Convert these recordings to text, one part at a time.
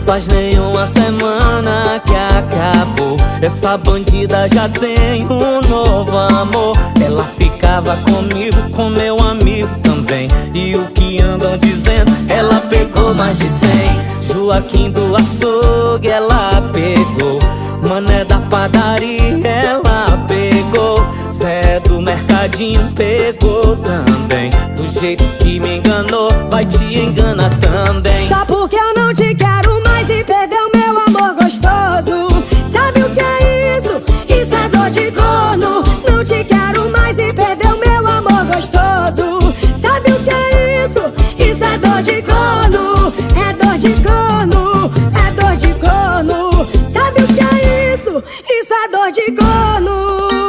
faz nenhuma semana que acabou. Essa bandida já tem um novo amor. Ela ficava comigo, com meu amigo também. E o que andam dizendo, ela pegou mais de 100. Joaquim do açougue, ela pegou. Mané da padaria, ela pegou. Zé do mercadinho pegou também. Do jeito que me enganou, vai te enganar também. Só porque eu não te quero mais e perdeu meu amor gostoso. Sabe o que é isso? Isso é dor de corno. Não te quero mais e perdeu meu amor gostoso. Sabe o que é isso? Isso é dor de corno. É dor de corno. É dor de corno. Sabe o que é isso? Isso é dor de corno.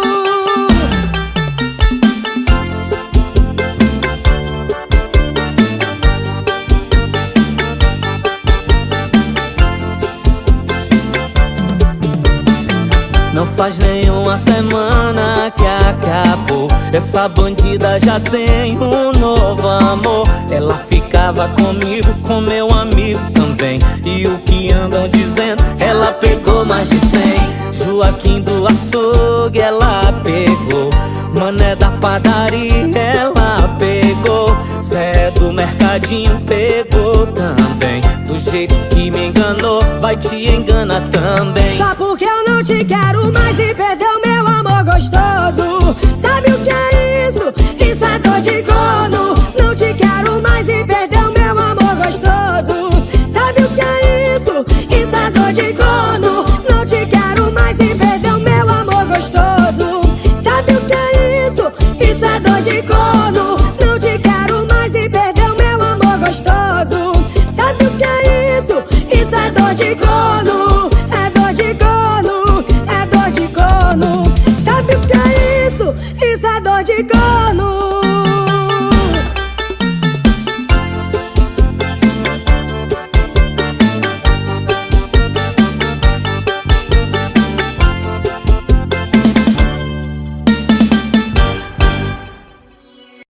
Não faz nenhuma semana que acabou. Essa bandida já tem um novo amor. Ela ficava comigo, com meu amigo também. E o que andam dizendo, ela pegou mais de 100. Joaquim do açougue, ela pegou. Mané da padaria, ela pegou. Zé do mercadinho pegou também. Do jeito que me enganou, vai te enganar também. Só porque eu não te quero mais e perdeu meu amor gostoso. Sabe o que é isso? Isso é dor de corno. Não te quero